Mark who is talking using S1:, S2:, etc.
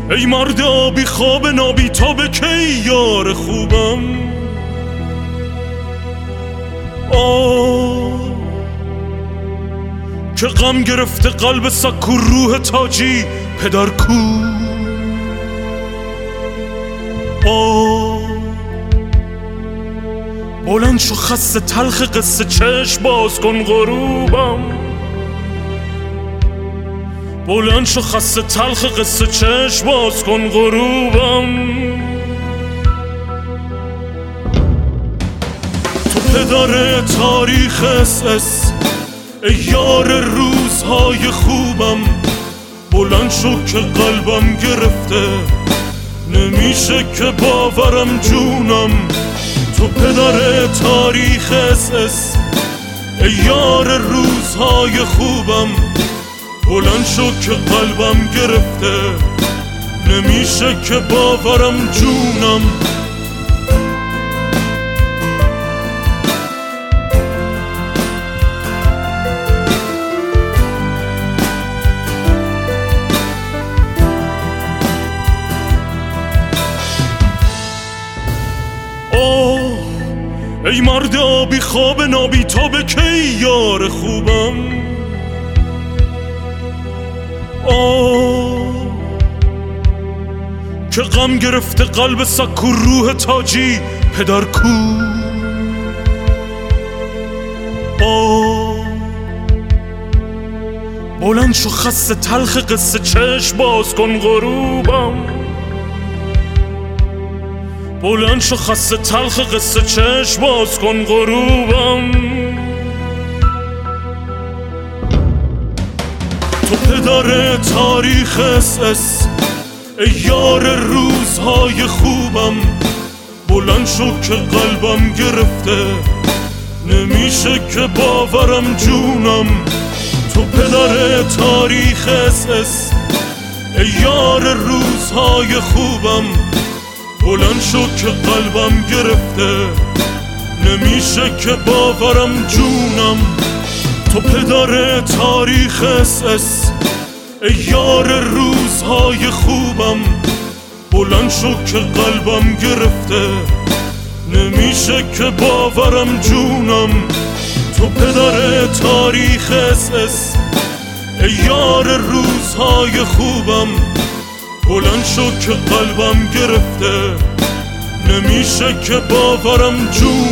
S1: ای مرد آبی خواب نابی تا به کی یار خوبم. که غم گرفته قلب سکو روح تاجی پدر کو. بلند شو خسته تلخ قصه چشم باز کن غروبم. بلند شو خسته تلخ قصه چشم باز کن غروبم. تو پدر تاریخ اس ای یار روزهای خوبم. بلند شو که قلبم گرفته نمیشه که باورم جونم. تو پدر تاریخ اس ای یار روزهای خوبم. بلند شو که قلبم گرفته نمیشه که باورم جونم. ای مرد آبی خواب نابی تا به کی یار خوبم. که غم گرفته قلب سکو روح تاجی پدر کو. بلند شو خسته تلخ قصه چشم باز کن غروبم. بلند شو خسته تلخ قصه چشم باز کن غروبم. تو پدر تاریخ اس ای یار روزهای خوبم. بلند شو که قلبم گرفته نمیشه که باورم جونم. تو پدر تاریخ اس ای یار روزهای خوبم. بلند شو که قلبم گرفته نمیشه که باورم جونم. تو پدر تاریخ اس ای یار روزهای خوبم. بلند شو که قلبم گرفته نمیشه که باورم جونم. تو پدر تاریخ اس ای یار روزهای خوبم. بلند شو که قلبم گرفته نمیشه که باورم جونم.